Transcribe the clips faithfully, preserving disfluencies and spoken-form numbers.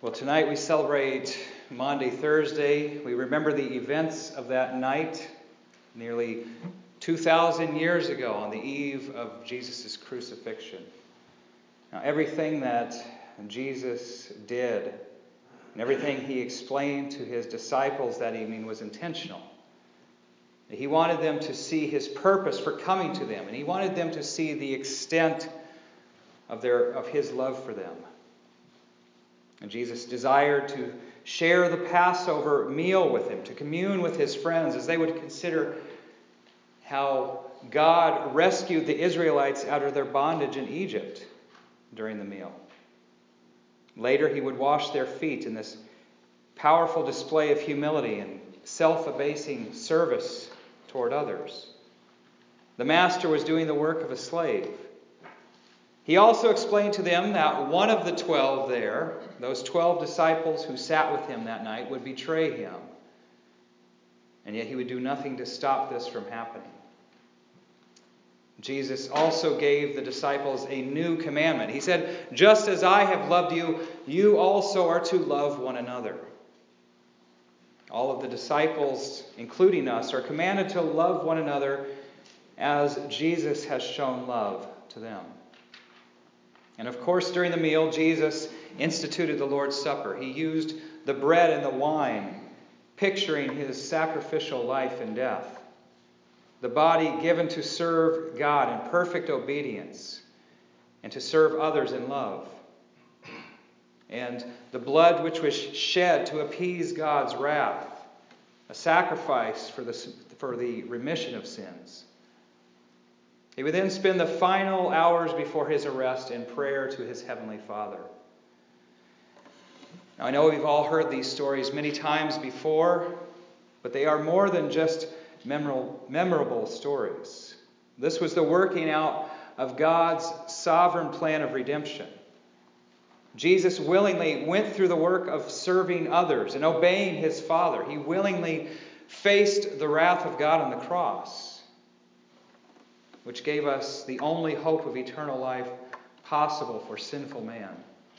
Well, tonight we celebrate Maundy Thursday. We remember the events of that night, nearly two thousand years ago, on the eve of Jesus' crucifixion. Now, everything that Jesus did and everything he explained to his disciples that evening was intentional. He wanted them to see his purpose for coming to them, and he wanted them to see the extent of their of his love for them. And Jesus desired to share the Passover meal with him, to commune with his friends as they would consider how God rescued the Israelites out of their bondage in Egypt during the meal. Later, he would wash their feet in this powerful display of humility and self-abasing service toward others. The master was doing the work of a slave. He also explained to them that one of the twelve there, those twelve disciples who sat with him that night, would betray him. And yet he would do nothing to stop this from happening. Jesus also gave the disciples a new commandment. He said, "Just as I have loved you, you also are to love one another." All of the disciples, including us, are commanded to love one another as Jesus has shown love to them. And of course, during the meal, Jesus instituted the Lord's Supper. He used the bread and the wine, picturing his sacrificial life and death. The body given to serve God in perfect obedience and to serve others in love. And the blood which was shed to appease God's wrath, a sacrifice for the, for the remission of sins. He would then spend the final hours before his arrest in prayer to his heavenly Father. Now, I know we've all heard these stories many times before, but they are more than just memorable, memorable stories. This was the working out of God's sovereign plan of redemption. Jesus willingly went through the work of serving others and obeying his Father. He willingly faced the wrath of God on the cross, which gave us the only hope of eternal life possible for sinful man.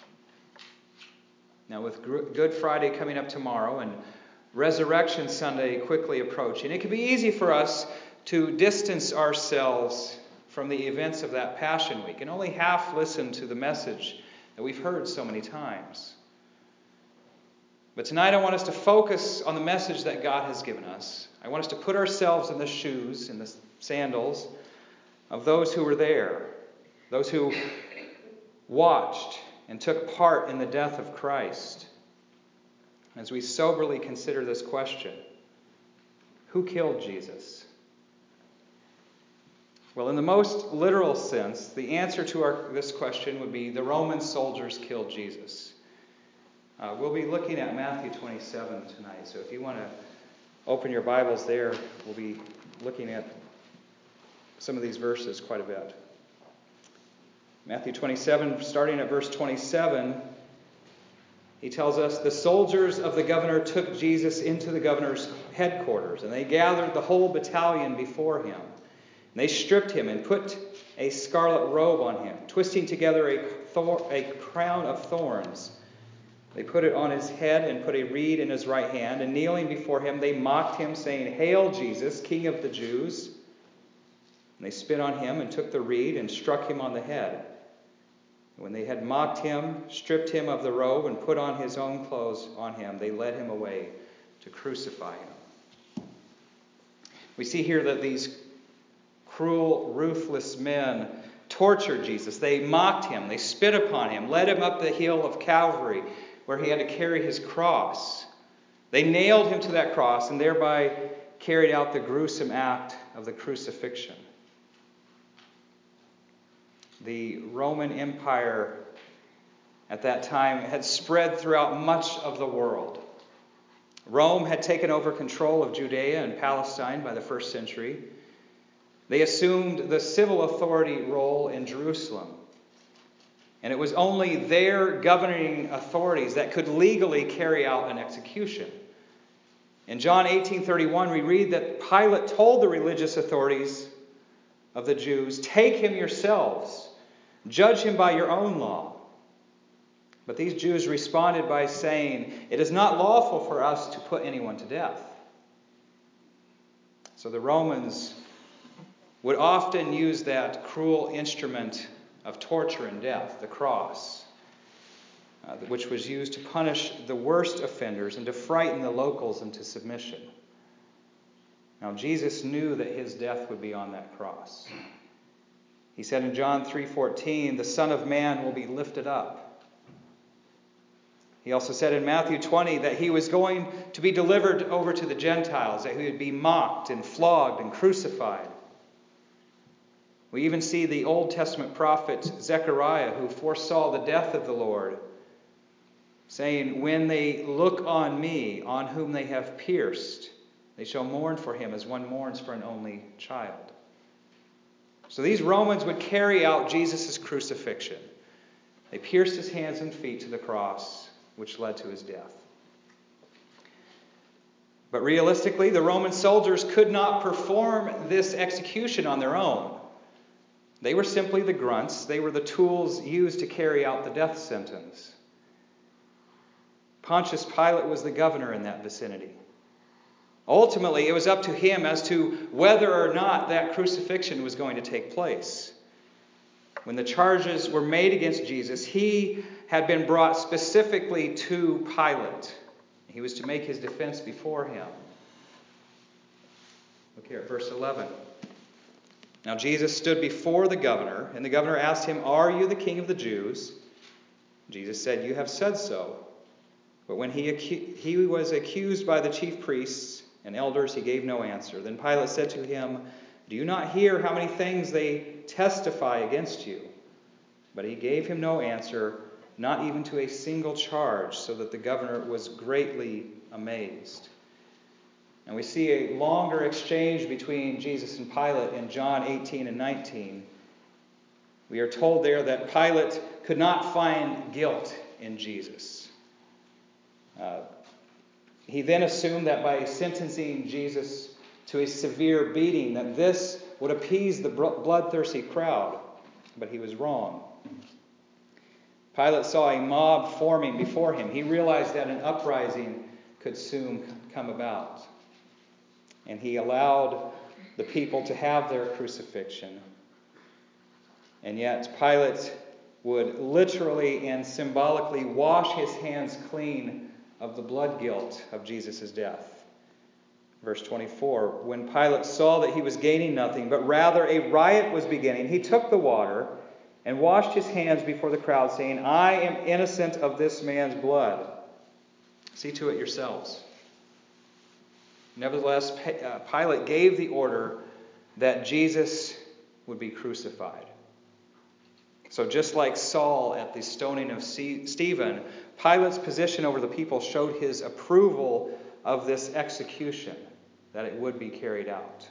Now, with Good Friday coming up tomorrow and Resurrection Sunday quickly approaching, it can be easy for us to distance ourselves from the events of that Passion Week and only half listen to the message that we've heard so many times. But tonight I want us to focus on the message that God has given us. I want us to put ourselves in the shoes, in the sandals of those who were there, those who watched and took part in the death of Christ. As we soberly consider this question, who killed Jesus? Well, in the most literal sense, the answer to our, this question would be the Roman soldiers killed Jesus. Uh, we'll be looking at Matthew twenty-seven tonight, so if you want to open your Bibles there, we'll be looking at some of these verses quite a bit. Matthew twenty-seven, starting at verse twenty-seven, he tells us, "The soldiers of the governor took Jesus into the governor's headquarters, and they gathered the whole battalion before him. And they stripped him and put a scarlet robe on him, twisting together a, thor- a crown of thorns. They put it on his head and put a reed in his right hand, and kneeling before him, they mocked him, saying, 'Hail, Jesus, King of the Jews!' And they spit on him and took the reed and struck him on the head. And when they had mocked him, stripped him of the robe, and put on his own clothes on him, they led him away to crucify him." We see here that these cruel, ruthless men tortured Jesus. They mocked him. They spit upon him, led him up the hill of Calvary, where he had to carry his cross. They nailed him to that cross and thereby carried out the gruesome act of the crucifixion. The Roman Empire at that time had spread throughout much of the world. Rome had taken over control of Judea and Palestine by the first century. They assumed the civil authority role in Jerusalem. And it was only their governing authorities that could legally carry out an execution. In John eighteen thirty-one, we read that Pilate told the religious authorities of the Jews, "Take him yourselves. Judge him by your own law." But these Jews responded by saying, "It is not lawful for us to put anyone to death." So the Romans would often use that cruel instrument of torture and death, the cross, uh, which was used to punish the worst offenders and to frighten the locals into submission. Now, Jesus knew that his death would be on that cross. He said in John three fourteen, "The Son of Man will be lifted up." He also said in Matthew twenty that he was going to be delivered over to the Gentiles, that he would be mocked and flogged and crucified. We even see the Old Testament prophet Zechariah, who foresaw the death of the Lord, saying, "When they look on me, on whom they have pierced, they shall mourn for him as one mourns for an only child." So these Romans would carry out Jesus' crucifixion. They pierced his hands and feet to the cross, which led to his death. But realistically, the Roman soldiers could not perform this execution on their own. They were simply the grunts. They were the tools used to carry out the death sentence. Pontius Pilate was the governor in that vicinity. Ultimately, it was up to him as to whether or not that crucifixion was going to take place. When the charges were made against Jesus, he had been brought specifically to Pilate. He was to make his defense before him. Look here at verse eleven. "Now Jesus stood before the governor, and the governor asked him, 'Are you the king of the Jews?' Jesus said, 'You have said so.' But when he, acu- he was accused by the chief priests and elders, he gave no answer. Then Pilate said to him, 'Do you not hear how many things they testify against you?' But he gave him no answer, not even to a single charge, so that the governor was greatly amazed." And we see a longer exchange between Jesus and Pilate in John eighteen and nineteen. We are told there that Pilate could not find guilt in Jesus. Uh, he then assumed that by sentencing Jesus to a severe beating, that this would appease the bloodthirsty crowd. But he was wrong. Pilate saw a mob forming before him. He realized that an uprising could soon come about. And he allowed the people to have their crucifixion. And yet Pilate would literally and symbolically wash his hands clean of the blood guilt of Jesus' death. Verse twenty-four, "When Pilate saw that he was gaining nothing, but rather a riot was beginning, he took the water and washed his hands before the crowd, saying, 'I am innocent of this man's blood. See to it yourselves.' Nevertheless, Pilate gave the order that Jesus would be crucified. So just like Saul at the stoning of Stephen, Pilate's position over the people showed his approval of this execution, that it would be carried out.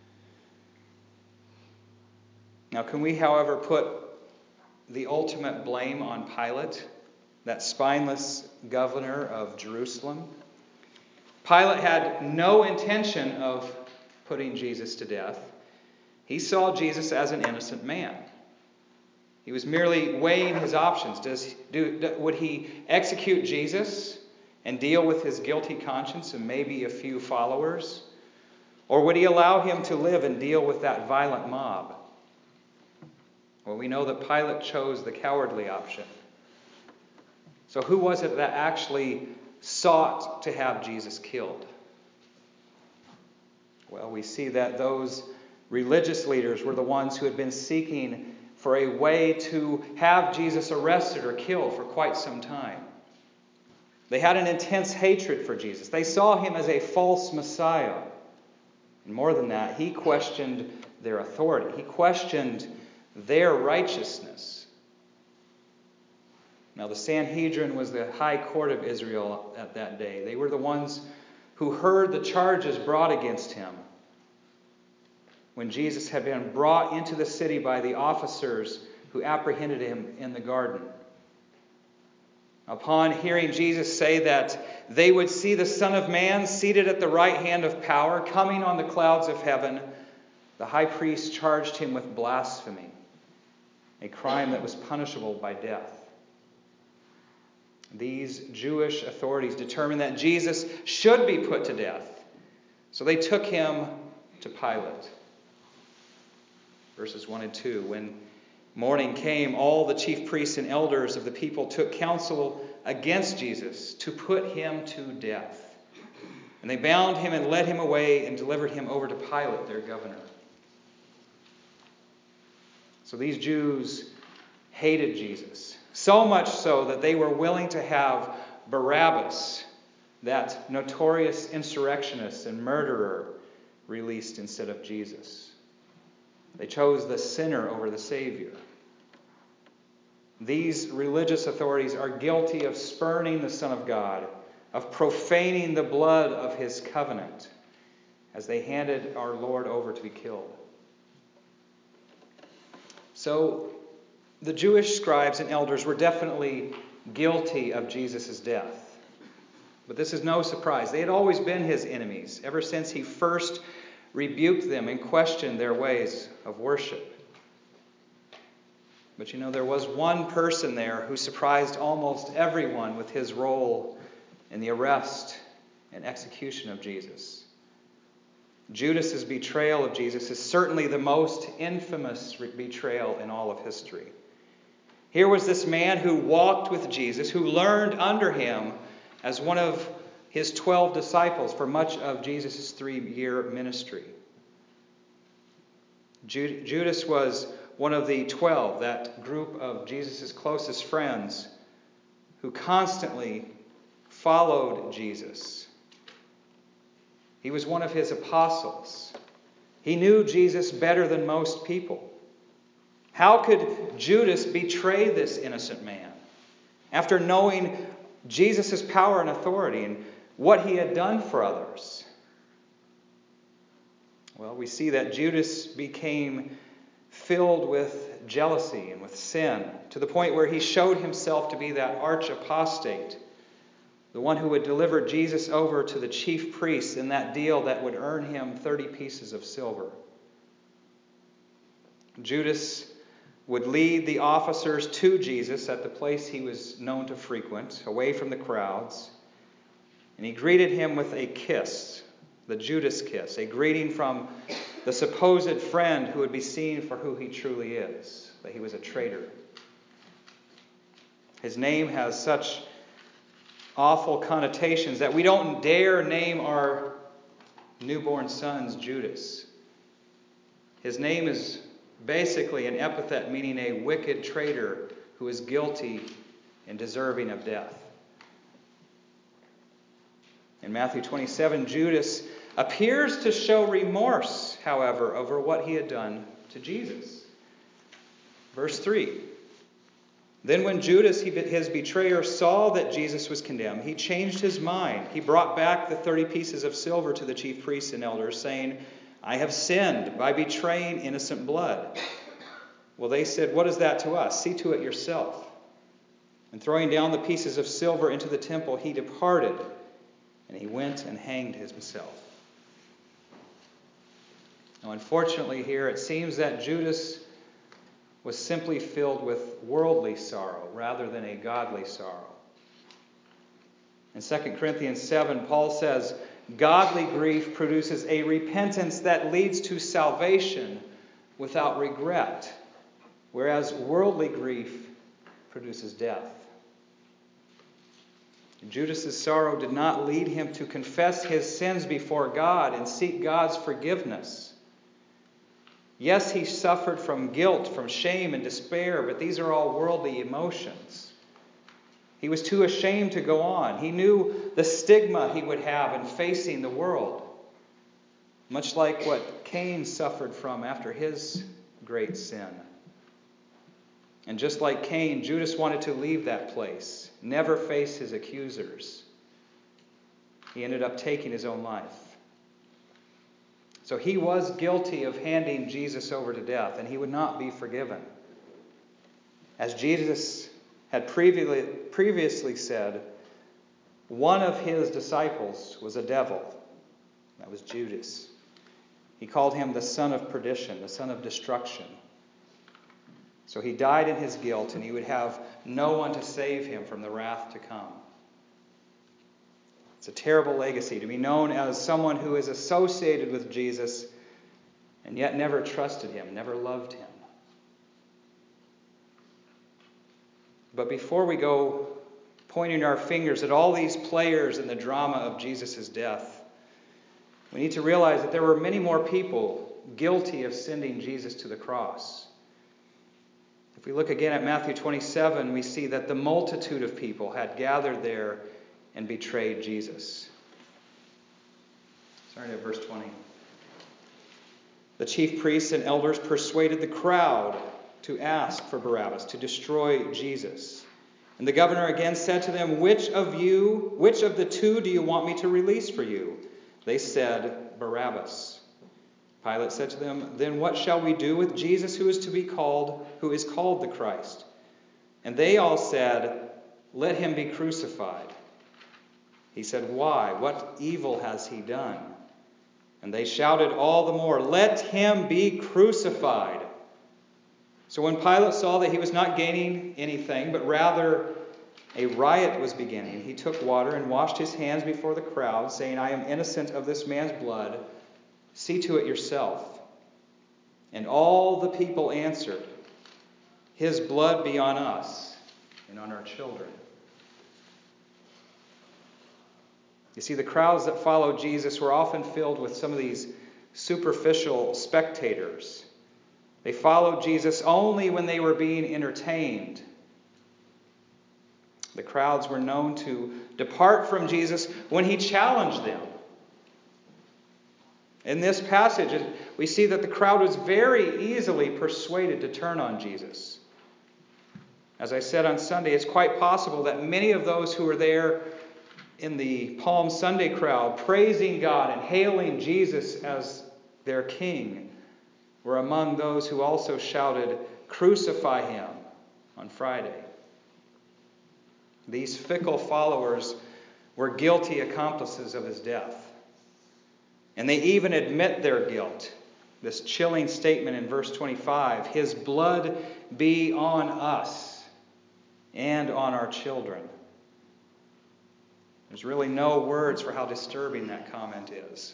Now, can we, however, put the ultimate blame on Pilate, that spineless governor of Jerusalem? Pilate had no intention of putting Jesus to death. He saw Jesus as an innocent man. He was merely weighing his options. Does do, would he execute Jesus and deal with his guilty conscience and maybe a few followers? Or would he allow him to live and deal with that violent mob? Well, we know that Pilate chose the cowardly option. So who was it that actually sought to have Jesus killed? Well, we see that those religious leaders were the ones who had been seeking for a way to have Jesus arrested or killed for quite some time. They had an intense hatred for Jesus. They saw him as a false Messiah. And more than that, he questioned their authority. He questioned their righteousness. Now, the Sanhedrin was the high court of Israel at that day. They were the ones who heard the charges brought against him when Jesus had been brought into the city by the officers who apprehended him in the garden. Upon hearing Jesus say that they would see the Son of Man seated at the right hand of power, coming on the clouds of heaven, the high priest charged him with blasphemy, a crime that was punishable by death. These Jewish authorities determined that Jesus should be put to death. So they took him to Pilate. Verses one and two. When morning came, all the chief priests and elders of the people took counsel against Jesus to put him to death. And they bound him and led him away and delivered him over to Pilate, their governor. So these Jews hated Jesus, so much so that they were willing to have Barabbas, that notorious insurrectionist and murderer, released instead of Jesus. They chose the sinner over the Savior. These religious authorities are guilty of spurning the Son of God, of profaning the blood of his covenant, as they handed our Lord over to be killed. So, the Jewish scribes and elders were definitely guilty of Jesus' death. But this is no surprise. They had always been his enemies, ever since he first rebuked them and questioned their ways of worship. But you know, there was one person there who surprised almost everyone with his role in the arrest and execution of Jesus. Judas' betrayal of Jesus is certainly the most infamous betrayal in all of history. Here was this man who walked with Jesus, who learned under him as one of his twelve disciples for much of Jesus' three-year ministry. Judas was one of the twelve, that group of Jesus' closest friends, who constantly followed Jesus. He was one of his apostles. He knew Jesus better than most people. How could Judas betray this innocent man after knowing Jesus' power and authority and what he had done for others? Well, we see that Judas became filled with jealousy and with sin, to the point where he showed himself to be that arch apostate, the one who would deliver Jesus over to the chief priests in that deal that would earn him thirty pieces of silver. Judas would lead the officers to Jesus at the place he was known to frequent, away from the crowds, and he greeted him with a kiss, the Judas kiss, a greeting from the supposed friend who would be seen for who he truly is, that he was a traitor. His name has such awful connotations that we don't dare name our newborn sons Judas. His name is basically an epithet meaning a wicked traitor who is guilty and deserving of death. In Matthew twenty-seven, Judas appears to show remorse, however, over what he had done to Jesus. Verse three. Then when Judas, his betrayer, saw that Jesus was condemned, he changed his mind. He brought back the thirty pieces of silver to the chief priests and elders, saying, I have sinned by betraying innocent blood. Well, they said, what is that to us? See to it yourself. And throwing down the pieces of silver into the temple, he departed, and he went and hanged himself. Now, unfortunately here, it seems that Judas was simply filled with worldly sorrow rather than a godly sorrow. In Second Corinthians seven, Paul says, godly grief produces a repentance that leads to salvation without regret, whereas worldly grief produces death. Judas' sorrow did not lead him to confess his sins before God and seek God's forgiveness. Yes, he suffered from guilt, from shame and despair, but these are all worldly emotions. He was too ashamed to go on. He knew the stigma he would have in facing the world, much like what Cain suffered from after his great sin. And just like Cain, Judas wanted to leave that place, never face his accusers. He ended up taking his own life. So he was guilty of handing Jesus over to death, and he would not be forgiven. As Jesus had previously, previously said, one of his disciples was a devil. That was Judas. He called him the son of perdition, the son of destruction. So he died in his guilt, and he would have no one to save him from the wrath to come. It's a terrible legacy to be known as someone who is associated with Jesus and yet never trusted him, never loved him. But before we go pointing our fingers at all these players in the drama of Jesus' death, we need to realize that there were many more people guilty of sending Jesus to the cross. If we look again at Matthew twenty-seven, we see that the multitude of people had gathered there and betrayed Jesus. Starting at verse twenty. The chief priests and elders persuaded the crowd to ask for Barabbas, to destroy Jesus. And the governor again said to them, Which of you, which of the two do you want me to release for you? They said, Barabbas. Pilate said to them, Then what shall we do with Jesus who is to be called, who is called the Christ? And they all said, Let him be crucified. He said, Why? What evil has he done? And they shouted all the more, Let him be crucified. So when Pilate saw that he was not gaining anything, but rather a riot was beginning, he took water and washed his hands before the crowd, saying, I am innocent of this man's blood. See to it yourself. And all the people answered, His blood be on us and on our children. You see, the crowds that followed Jesus were often filled with some of these superficial spectators. They followed Jesus only when they were being entertained. The crowds were known to depart from Jesus when he challenged them. In this passage, we see that the crowd was very easily persuaded to turn on Jesus. As I said on Sunday, it's quite possible that many of those who were there in the Palm Sunday crowd, praising God and hailing Jesus as their king, were among those who also shouted, Crucify him, on Friday. These fickle followers were guilty accomplices of his death. And they even admit their guilt. This chilling statement in verse twenty-five, His blood be on us and on our children. There's really no words for how disturbing that comment is.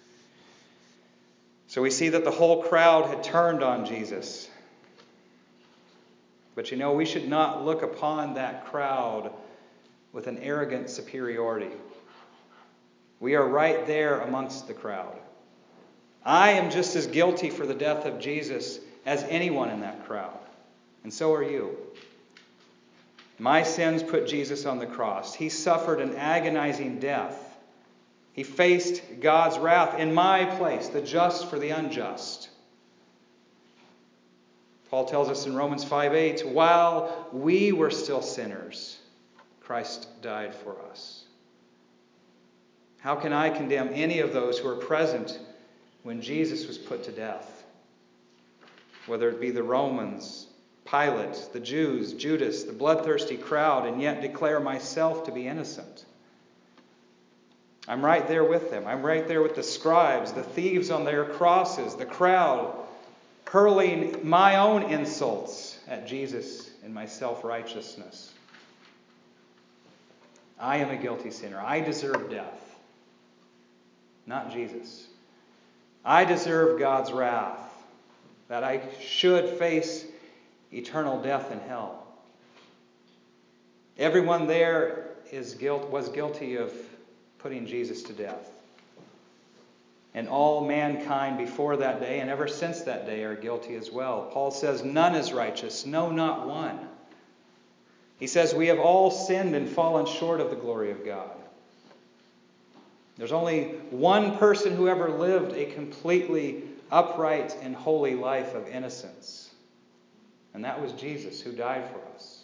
So we see that the whole crowd had turned on Jesus. But you know, we should not look upon that crowd with an arrogant superiority. We are right there amongst the crowd. I am just as guilty for the death of Jesus as anyone in that crowd. And so are you. My sins put Jesus on the cross. He suffered an agonizing death. He faced God's wrath in my place, the just for the unjust. Paul tells us in Romans five eight, while we were still sinners, Christ died for us. How can I condemn any of those who were present when Jesus was put to death? Whether it be the Romans, Pilate, the Jews, Judas, the bloodthirsty crowd, and yet declare myself to be innocent. I'm right there with them. I'm right there with the scribes, the thieves on their crosses, the crowd, hurling my own insults at Jesus in my self-righteousness. I am a guilty sinner. I deserve death. Not Jesus. I deserve God's wrath, that I should face eternal death in hell. Everyone there is guilt, was guilty of putting Jesus to death. And all mankind before that day and ever since that day are guilty as well. Paul says, none is righteous, no, not one. He says, we have all sinned and fallen short of the glory of God. There's only one person who ever lived a completely upright and holy life of innocence. And that was Jesus, who died for us.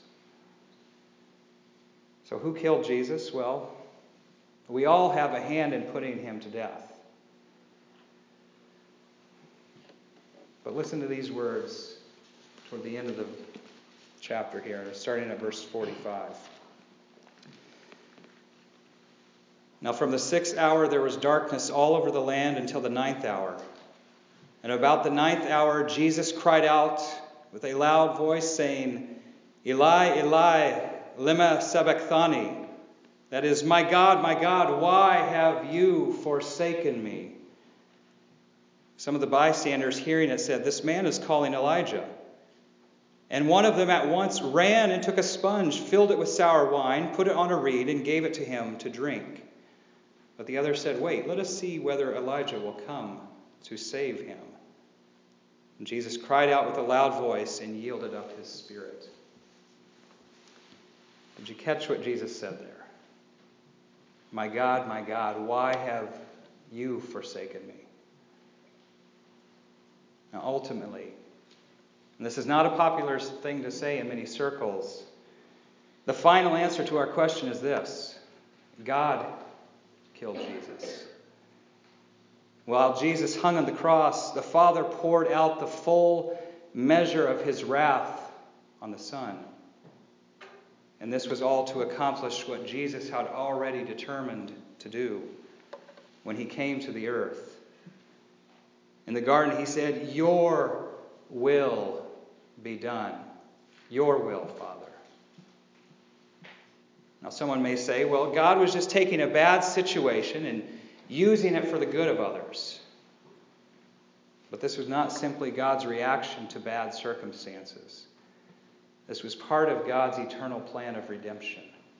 So who killed Jesus? Well, we all have a hand in putting him to death. But listen to these words toward the end of the chapter here, starting at verse forty-five. Now from the sixth hour there was darkness all over the land until the ninth hour. And about the ninth hour Jesus cried out with a loud voice saying, Eli, Eli, lema sabachthani. That is, my God, my God, why have you forsaken me? Some of the bystanders hearing it said, this man is calling Elijah. And one of them at once ran and took a sponge, filled it with sour wine, put it on a reed, and gave it to him to drink. But the other said, wait, let us see whether Elijah will come to save him. And Jesus cried out with a loud voice and yielded up his spirit. Did you catch what Jesus said there? My God, my God, why have you forsaken me? Now, ultimately, and this is not a popular thing to say in many circles, the final answer to our question is this: God killed Jesus. While Jesus hung on the cross, the Father poured out the full measure of his wrath on the Son. And this was all to accomplish what Jesus had already determined to do when he came to the earth. In the garden, he said, your will be done. Your will, Father. Now, someone may say, well, God was just taking a bad situation and using it for the good of others. But this was not simply God's reaction to bad circumstances. This was part of God's eternal plan of redemption.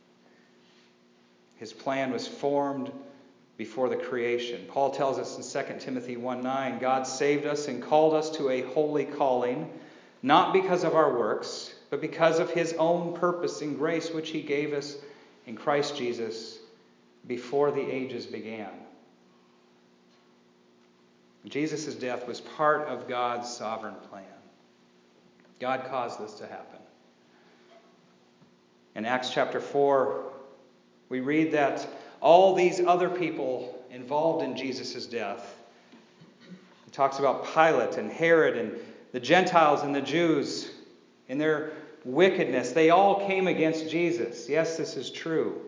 His plan was formed before the creation. Paul tells us in Second Timothy one nine, God saved us and called us to a holy calling, not because of our works, but because of his own purpose and grace, which he gave us in Christ Jesus before the ages began. Jesus' death was part of God's sovereign plan. God caused this to happen. In Acts chapter four, we read that all these other people involved in Jesus' death, it talks about Pilate and Herod and the Gentiles and the Jews in their wickedness. They all came against Jesus. Yes, this is true.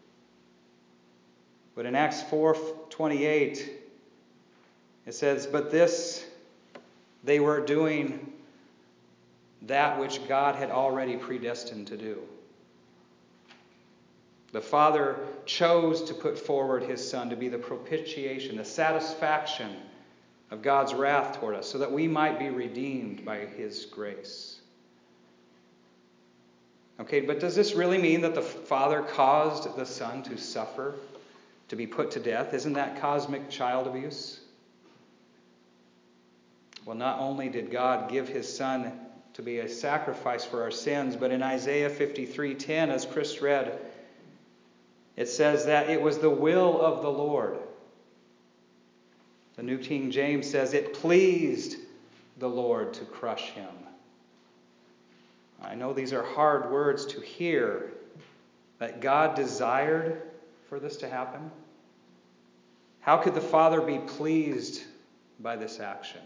But in Acts four twenty-eight, it says, but this they were doing that which God had already predestined to do. The Father chose to put forward his Son to be the propitiation, the satisfaction of God's wrath toward us, so that we might be redeemed by his grace. Okay, but does this really mean that the Father caused the Son to suffer, to be put to death? Isn't that cosmic child abuse? Well, not only did God give his Son to be a sacrifice for our sins, but in Isaiah fifty-three ten, as Chris read, it says that it was the will of the Lord. The New King James says it pleased the Lord to crush him. I know these are hard words to hear, that God desired for this to happen. How could the Father be pleased by this action?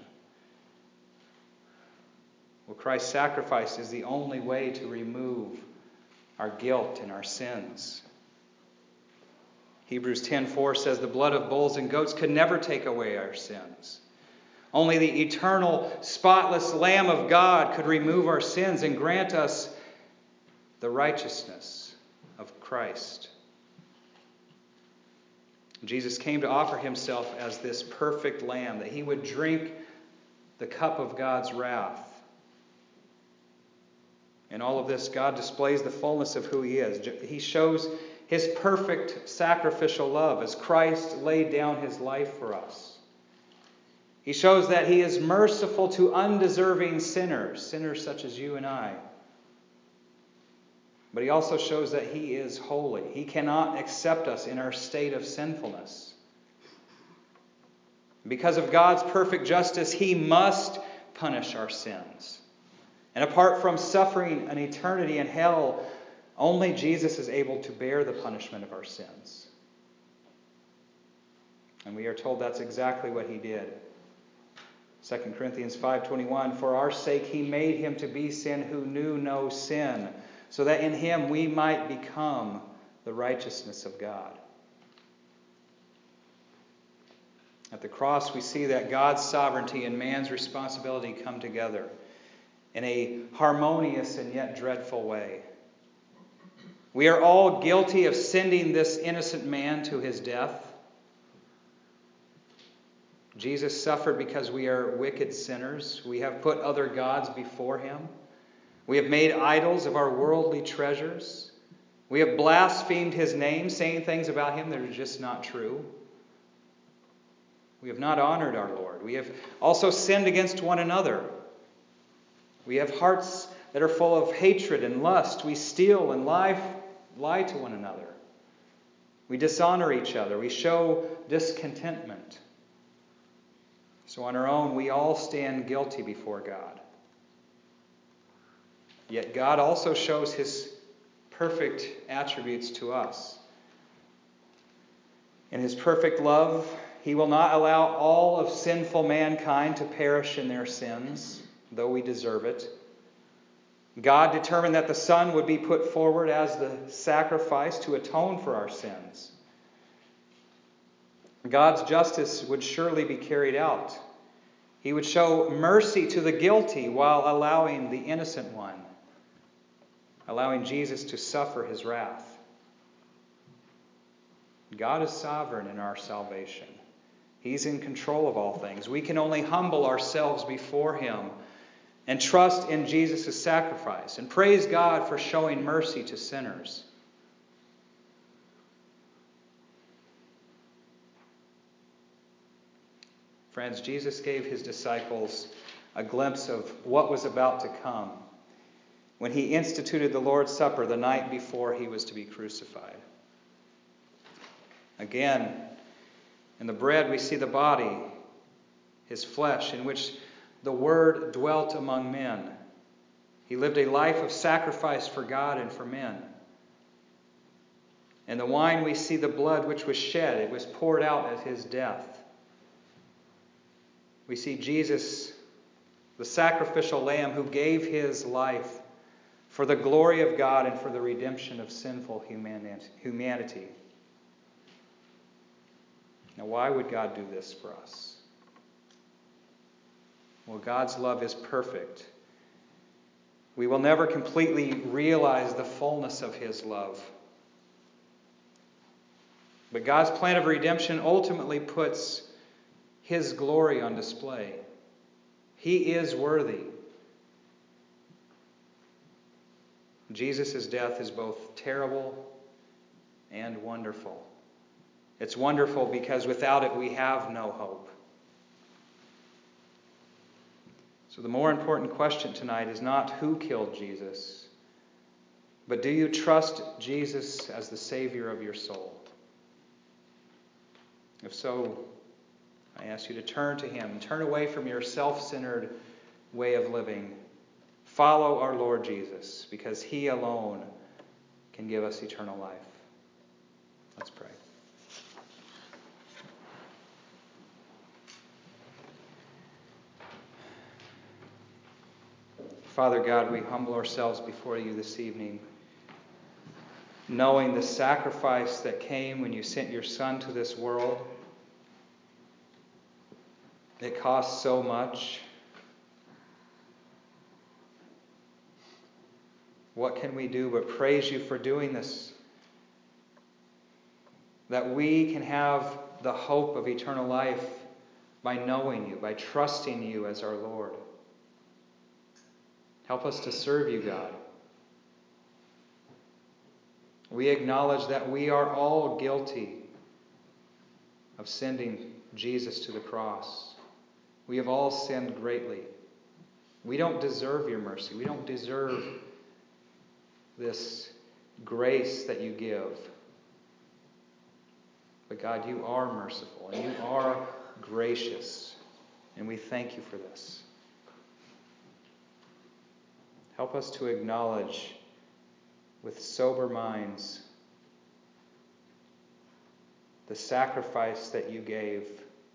Well, Christ's sacrifice is the only way to remove our guilt and our sins. Hebrews ten four says the blood of bulls and goats could never take away our sins. Only the eternal, spotless Lamb of God could remove our sins and grant us the righteousness of Christ. Jesus came to offer himself as this perfect Lamb, that he would drink the cup of God's wrath. In all of this, God displays the fullness of who he is. He shows his perfect sacrificial love as Christ laid down his life for us. He shows that he is merciful to undeserving sinners, sinners such as you and I. But he also shows that he is holy. He cannot accept us in our state of sinfulness. Because of God's perfect justice, he must punish our sins. And apart from suffering an eternity in hell, only Jesus is able to bear the punishment of our sins. And we are told that's exactly what he did. Second Corinthians five twenty-one, for our sake he made him to be sin who knew no sin, so that in him we might become the righteousness of God. At the cross we see that God's sovereignty and man's responsibility come together. in a harmonious and yet dreadful way. We are all guilty of sending this innocent man to his death. Jesus suffered because we are wicked sinners. We have put other gods before him. We have made idols of our worldly treasures. We have blasphemed his name, saying things about him that are just not true. We have not honored our Lord. We have also sinned against one another. We have hearts that are full of hatred and lust. We steal and lie, lie to one another. We dishonor each other. We show discontentment. So on our own, we all stand guilty before God. Yet God also shows his perfect attributes to us. In his perfect love, he will not allow all of sinful mankind to perish in their sins, though we deserve it. God determined that the Son would be put forward as the sacrifice to atone for our sins. God's justice would surely be carried out. He would show mercy to the guilty while allowing the innocent one, allowing Jesus to suffer his wrath. God is sovereign in our salvation. He's in control of all things. We can only humble ourselves before him and trust in Jesus' sacrifice and praise God for showing mercy to sinners. Friends, Jesus gave his disciples a glimpse of what was about to come when he instituted the Lord's Supper the night before he was to be crucified. Again, in the bread we see the body, his flesh, in which the Word dwelt among men. He lived a life of sacrifice for God and for men. In the wine we see the blood which was shed. It was poured out at his death. We see Jesus, the sacrificial lamb who gave his life for the glory of God and for the redemption of sinful humanity. Now, why would God do this for us? Well, God's love is perfect. We will never completely realize the fullness of his love. But God's plan of redemption ultimately puts his glory on display. He is worthy. Jesus' death is both terrible and wonderful. It's wonderful because without it we have no hope. So the more important question tonight is not who killed Jesus, but do you trust Jesus as the Savior of your soul? If so, I ask you to turn to him. Turn away from your self-centered way of living. Follow our Lord Jesus, because he alone can give us eternal life. Let's pray. Father God, we humble ourselves before you this evening, knowing the sacrifice that came when you sent your Son to this world. It cost so much. What can we do but praise you for doing this? That we can have the hope of eternal life by knowing you, by trusting you as our Lord. Help us to serve you, God. We acknowledge that we are all guilty of sending Jesus to the cross. We have all sinned greatly. We don't deserve your mercy. We don't deserve this grace that you give. But God, you are merciful and you are gracious. And we thank you for this. Help us to acknowledge with sober minds the sacrifice that you gave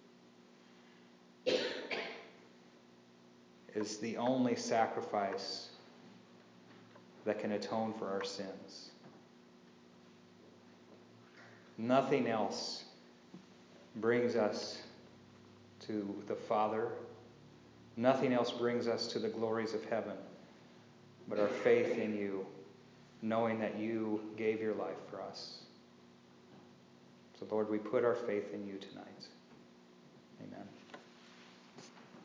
is the only sacrifice that can atone for our sins. Nothing else brings us to the Father. Nothing else brings us to the glories of heaven. but our faith in you, knowing that you gave your life for us. So, Lord, we put our faith in you tonight.